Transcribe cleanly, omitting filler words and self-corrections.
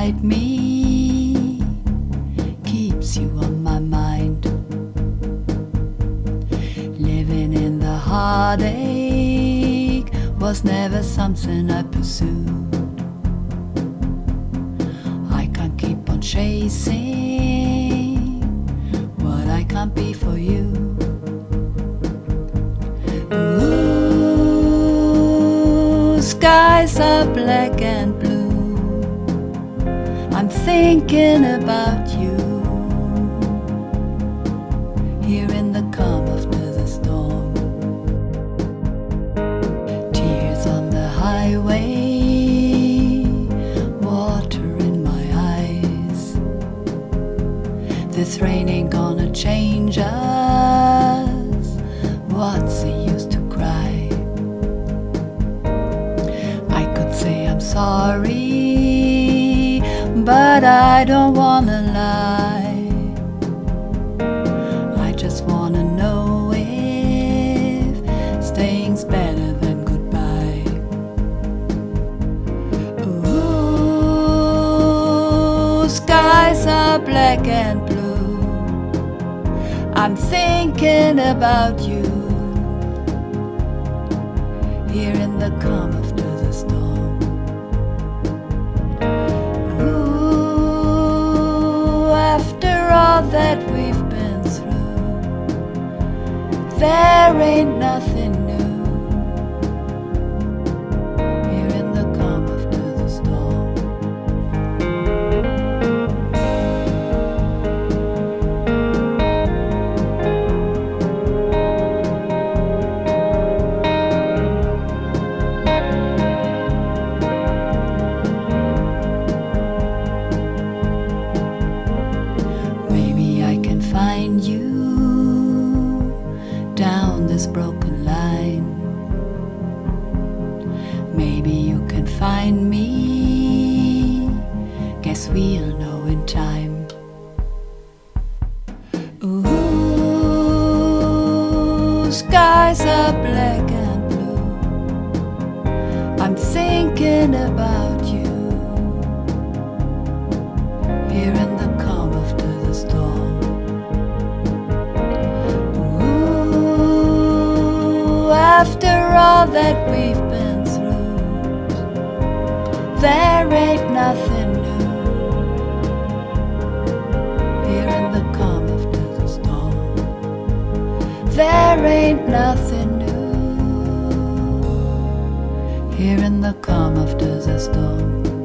beside me keeps you on my mind. Living in the heartache was never something I pursued. I can't keep on chasing what I can't be for you. Ooh, skies are black and blue. I'm thinking about you here in the calm after the storm. Tears on the highway, water in my eyes. This rain ain't gonna change us. What's the use to cry? I could say I'm sorry, but I don't wanna lie. I just wanna know if staying's better than goodbye. Ooh, skies are black and blue. I'm thinking about you here in the calm after the storm. All that we've been through, there ain't nothing new here in the calm after the storm. Find you down this broken line. Maybe you can find me. Guess we'll know in time. Ooh, skies are black and blue. I'm thinking about you here in the calm after the storm. After all that we've been through, there ain't nothing new here in the calm after the storm. There ain't nothing new here in the calm after the storm.